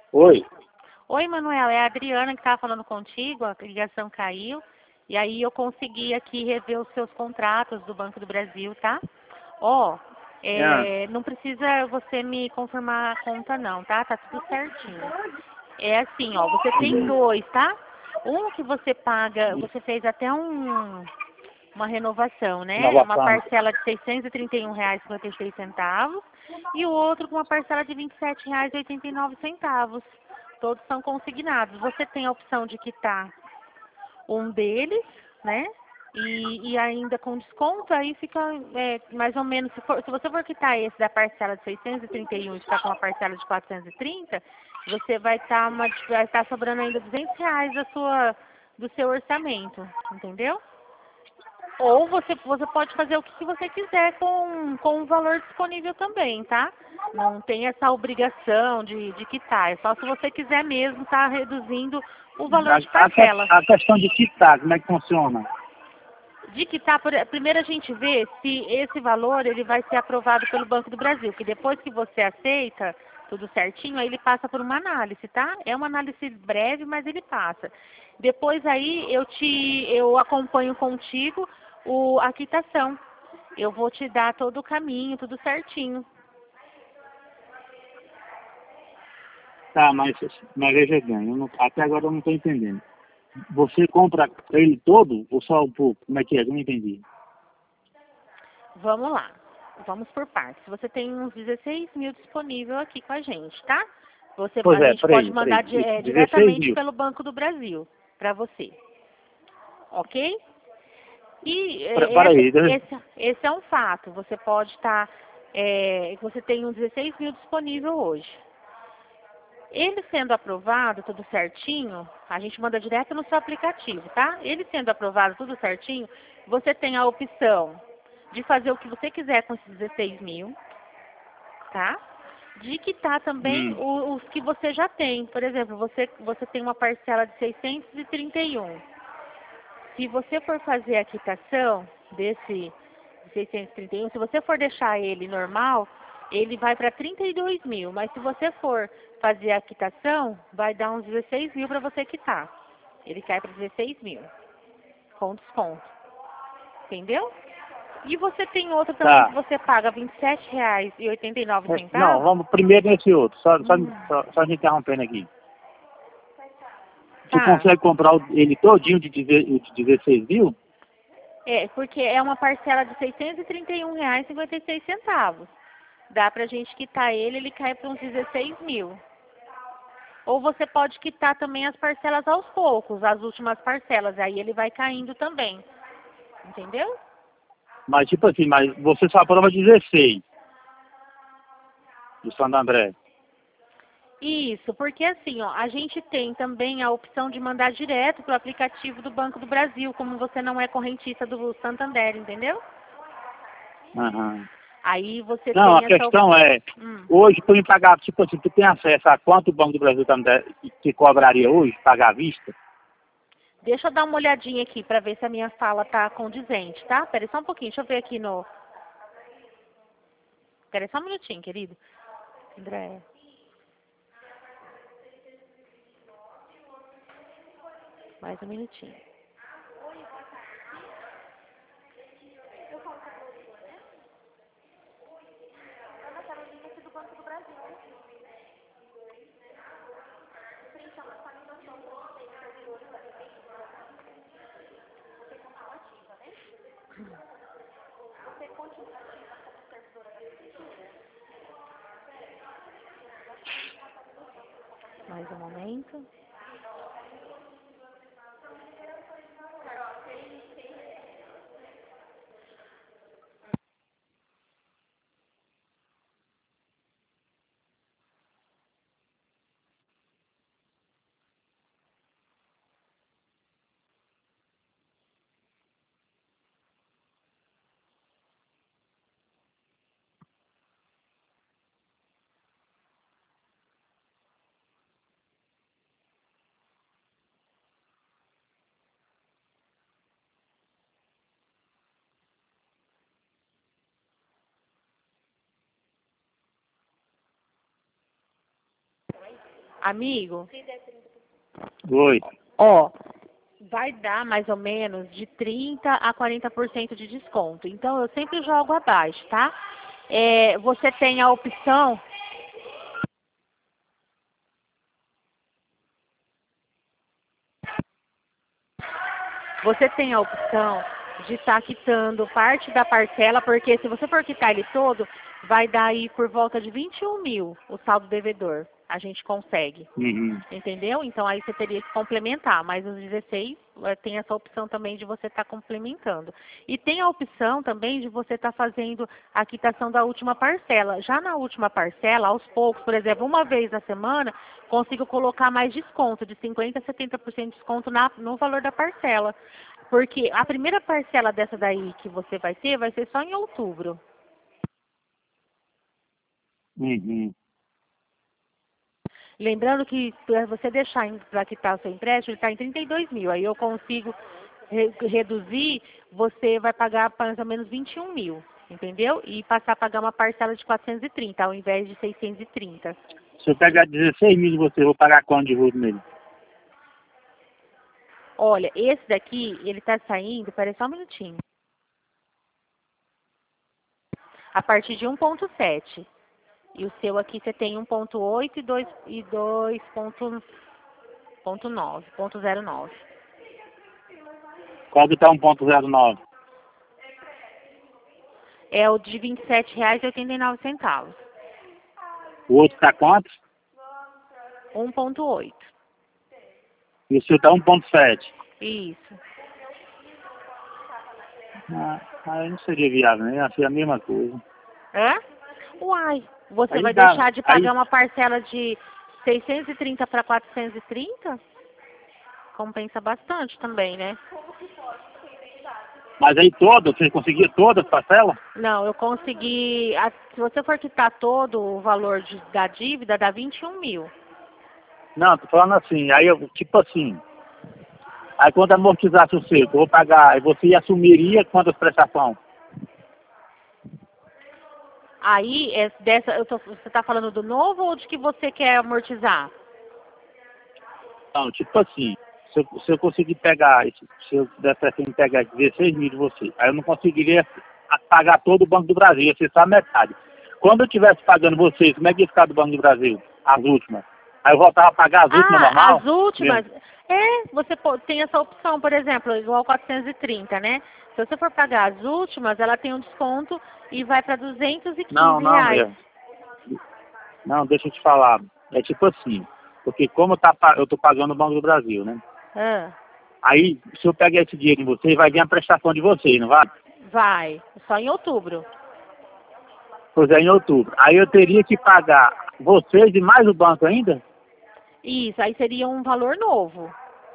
Oi. Oi, Manuel, é a Adriana que estava falando contigo, a ligação caiu. E aí eu consegui aqui rever os seus contratos do Banco do Brasil, tá? Ó, Ah, não precisa você me confirmar a conta não, tá? Tá tudo certinho. É assim, ó, você tem dois, tá? Um que você paga, você fez até uma renovação, né? Uma inovação. parcela de R$ 631,56 e o outro com uma parcela de R$ 27,89. Todos são consignados. Você tem a opção de quitar um deles, né? E ainda com desconto, aí fica mais ou menos, se você for quitar esse da parcela de 631 e ficar com uma parcela de 430, você vai estar sobrando ainda R$ 200 do seu orçamento, entendeu? Ou você pode fazer o que você quiser com o valor disponível também, tá? Não tem essa obrigação de quitar. É só se você quiser mesmo estar reduzindo o valor de parcela. A questão de quitar, como é que funciona? De quitar, primeiro a gente vê se esse valor ele vai ser aprovado pelo Banco do Brasil, que depois que você aceita tudo certinho, aí ele passa por uma análise, tá? É uma análise breve, mas ele passa. Depois aí eu acompanho contigo a quitação. Eu vou te dar todo o caminho, tudo certinho. Tá, mas veja bem, até agora eu não estou entendendo. Você compra ele todo ou só um pouco? Como é que é? Eu não entendi. Vamos lá. Vamos por partes. Você tem uns 16 mil disponível aqui com a gente, tá? Pois A é, gente pode peraí. mandar 16 diretamente mil. pelo Banco do Brasil para você, ok? E Peraí. esse é um fato. Você pode estar, você tem uns 16 mil disponível hoje. Ele sendo aprovado, tudo certinho, a gente manda direto no seu aplicativo, tá? Ele sendo aprovado, tudo certinho, você tem a opção de fazer o que você quiser com esses 16 mil, tá? De quitar também Hum. os que você já tem. Por exemplo, você tem uma parcela de 631. Se você for fazer a quitação desse 631, se você for deixar ele normal, ele vai para 32 mil. Mas se você for fazer a quitação, vai dar uns 16 mil para você quitar. Ele cai para 16 mil, com desconto. Entendeu? E você tem outro também que Tá. você paga R$ 27,89. Não, vamos primeiro nesse outro. Hum, Só me interrompendo aqui. Tu tá. consegue comprar ele todinho de 16 mil? É, porque é uma parcela de R$ 631,56. Dá pra gente quitar ele cai para uns 16 mil. Ou você pode quitar também as parcelas aos poucos, as últimas parcelas, aí ele vai caindo também. Entendeu? Mas tipo assim, mas você só aprova 16 do Santo André. Isso, porque assim, ó, a gente tem também a opção de mandar direto pro aplicativo do Banco do Brasil, como você não é correntista do Santander, entendeu? Aham. Aí você Não, a tem essa questão opção. é, hoje tu me pagar, tipo assim, tu tem acesso a quanto o Banco do Brasil que cobraria hoje, pagar à vista? Deixa eu dar uma olhadinha aqui para ver se a minha fala tá condizente, tá? Pera aí só um pouquinho, deixa eu ver aqui no... Pera aí só um minutinho, querido. André. Mais um minutinho. Mais um momento. Amigo, Oi. ó, vai dar mais ou menos de 30 a 40% de desconto. Então, eu sempre jogo abaixo, tá? Você tem a opção... Você tem a opção de estar quitando parte da parcela, porque se você for quitar ele todo, vai dar aí por volta de 21 mil o saldo devedor. A gente consegue. Uhum. Entendeu? Então aí você teria que complementar, mas os 16 tem essa opção também de você estar complementando. E tem a opção também de você estar fazendo a quitação da última parcela. Já na última parcela, aos poucos, por exemplo, uma vez na semana, consigo colocar mais desconto, de 50% a 70% de desconto no valor da parcela. Porque a primeira parcela dessa daí que você vai ter, vai ser só em outubro. Uhum. Lembrando que para você deixar para quitar o seu empréstimo, ele está em 32 mil. Aí eu consigo reduzir, você vai pagar mais ou menos 21 mil, entendeu? E passar a pagar uma parcela de 430 ao invés de 630. Se eu pegar 16 mil de você, eu vou pagar quanto de juros nele? Olha, esse daqui, ele está saindo, peraí só um minutinho. A partir de 1,7. E o seu aqui você tem 1,8 e 2,09. Qual que tá 1,09? É o de R$ 27,89. O outro tá quanto? 1,8. E o seu tá 1,7. Isso. Aí não seria viável, né? Ia ser a mesma coisa. Hã? Uai, você Aí vai dá, deixar de pagar uma parcela de 630 para 430? Compensa bastante também, né? Mas aí toda, você conseguia todas as parcelas? Não, eu consegui... Se você for quitar todo o valor da dívida, dá 21 mil. Não, tô falando assim, aí eu, tipo assim, aí quando amortizasse o seu, eu vou pagar, aí você assumiria quantas prestações? Aí, você está falando do novo ou de que você quer amortizar? Não, tipo assim, se eu conseguir pegar, se eu desse assim, pegar 16 mil de você, aí eu não conseguiria pagar todo o Banco do Brasil, ia ser só a metade. Quando eu estivesse pagando vocês, como é que ia ficar do Banco do Brasil? As últimas. Aí eu voltava a pagar as últimas normal? As últimas... Mesmo? Você tem essa opção, por exemplo, igual 430, né? Se você for pagar as últimas, ela tem um desconto e vai para 215 Não, reais. não, deixa eu te falar. É tipo assim, porque como eu tô pagando o Banco do Brasil, né? Ah, Aí, se eu pegar esse dinheiro em vocês, vai vir a prestação de vocês, não vai? vai, só em outubro. Pois é, em outubro. Aí eu teria que pagar vocês e mais o banco ainda? Isso, aí seria um valor novo.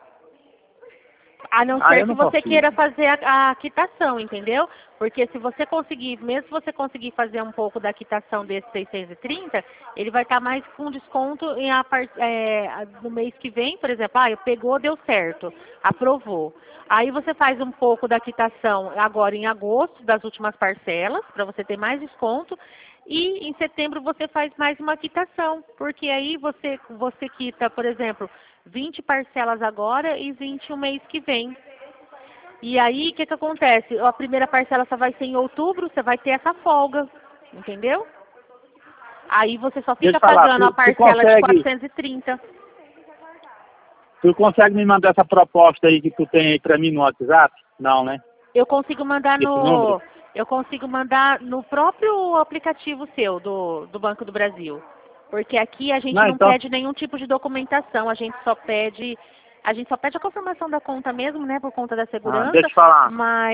A não Ah, ser eu que não você consigo. queira fazer a quitação, entendeu? Porque se você conseguir, mesmo se você conseguir fazer um pouco da quitação desse 630, ele vai estar mais com desconto no mês que vem, por exemplo, pegou, deu certo, aprovou. Aí você faz um pouco da quitação agora em agosto, das últimas parcelas, para você ter mais desconto. E em setembro você faz mais uma quitação, porque aí você quita, por exemplo, 20 parcelas agora e 20 o mês que vem. E aí, o que acontece? A primeira parcela só vai ser em outubro, você vai ter essa folga, entendeu? Aí você só Deixa fica eu falar, pagando a parcela de 430. tu consegue me mandar essa proposta aí que tu tem aí pra mim no WhatsApp? Não, né? Eu consigo mandar Esse número? no próprio aplicativo seu, do Banco do Brasil. Porque aqui a gente Não, não então, pede nenhum tipo de documentação, a gente só pede a confirmação da conta mesmo, né, por conta da deixa segurança, eu falar.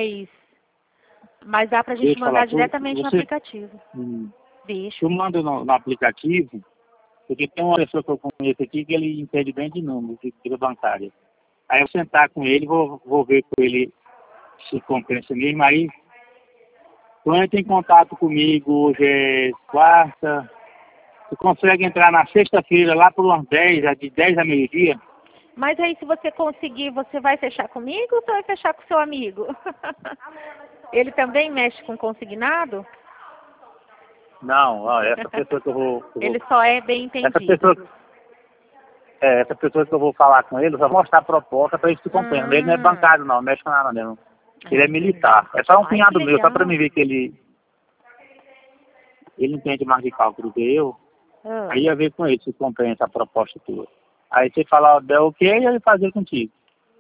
mas dá pra gente Deixa eu falar. mandar diretamente no aplicativo. Hum, Deixa. tu manda no aplicativo, porque tem uma pessoa que eu conheço aqui que ele entende bem de números, de fila bancária. Aí eu sentar com ele, vou ver com ele se compensa mesmo. Aí, tu entra em contato comigo, hoje é quarta. Tu consegue entrar na sexta-feira, lá por umas 10, de 10 a meio-dia? Mas aí se você conseguir, você vai fechar comigo ou você vai fechar com seu amigo? Ele também mexe com consignado? Não, ó, essa pessoa que eu vou... Ele só é bem Essa entendido. pessoa, essa pessoa que eu vou falar com ele, eu vou mostrar a proposta para ele se compreender. Ele não é bancário não mexe com nada mesmo. Ele é militar. É só um cunhado meu, só para mim ver que ele entende mais de cálculo que eu. Aí ia ver com ele se compreende a proposta tua. Aí você falar, der ok, ele fazer contigo.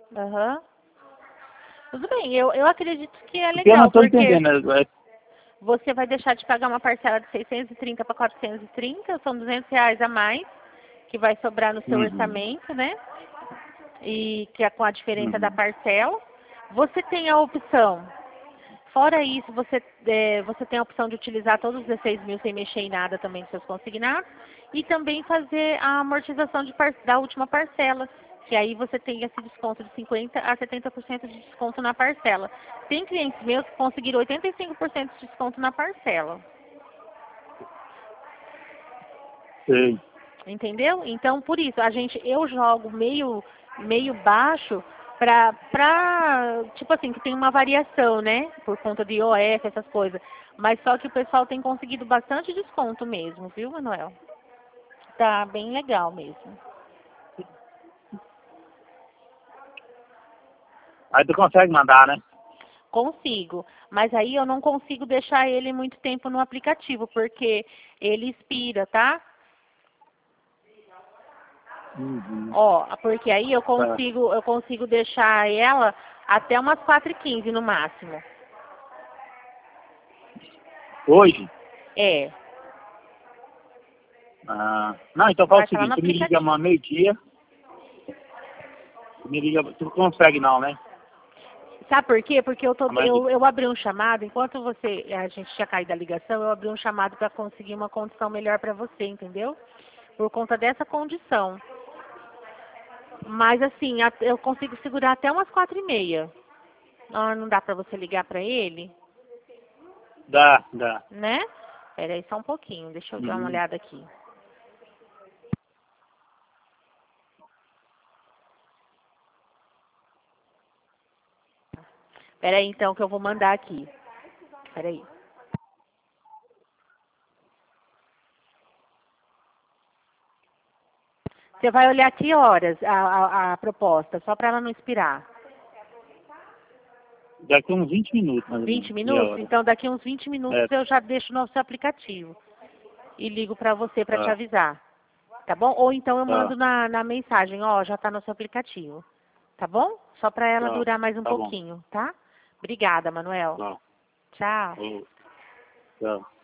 Tudo bem, eu acredito que é Porque eu legal, não estou porque entendendo. você vai deixar de pagar uma parcela de 630 para 430, são R$200 a mais, que vai sobrar no seu orçamento, né? E que é com a diferença da parcela. Você tem a opção, fora isso, você tem a opção de utilizar todos os 16 mil sem mexer em nada também dos seus consignados, e também fazer a amortização da última parcela, que aí você tem esse desconto de 50% a 70% de desconto na parcela. Tem clientes meus que conseguiram 85% de desconto na parcela. Sim. Entendeu? Então, por isso, eu jogo meio baixo pra, tipo assim, que tem uma variação, né? Por conta de IOF, essas coisas. Mas só que o pessoal tem conseguido bastante desconto mesmo, viu, Manuel? Tá bem legal mesmo. Aí tu consegue mandar, né? Consigo, mas aí eu não consigo deixar ele muito tempo no aplicativo, porque ele expira, tá? Ó, porque aí eu consigo deixar ela até umas 4h15 no máximo. Hoje? É. Não, então fala o Vai falar no seguinte, tu me liga aplicativo. amanhã meio-dia. Tu me liga, tu não consegue não, né? Sabe por quê? Porque eu abri um chamado, enquanto a gente tinha caído da ligação, eu abri um chamado para conseguir uma condição melhor para você, entendeu? Por conta dessa condição. Mas assim, eu consigo segurar até umas 4h30. Não dá para você ligar para ele? Dá. Né? Espera aí só um pouquinho, deixa eu dar uma olhada aqui. Espera aí então que eu vou mandar aqui. Espera aí. Você vai olhar que horas a proposta, só para ela não expirar. Daqui uns 20 minutos. Mais 20 minutos? Então daqui uns 20 minutos eu já deixo no seu aplicativo. E ligo para você para te avisar. Tá bom? Ou então eu mando na mensagem, ó, já tá no seu aplicativo. Tá bom? Só para ela durar mais um pouquinho, tá? Obrigada, Manuel. Tchau. Tchau.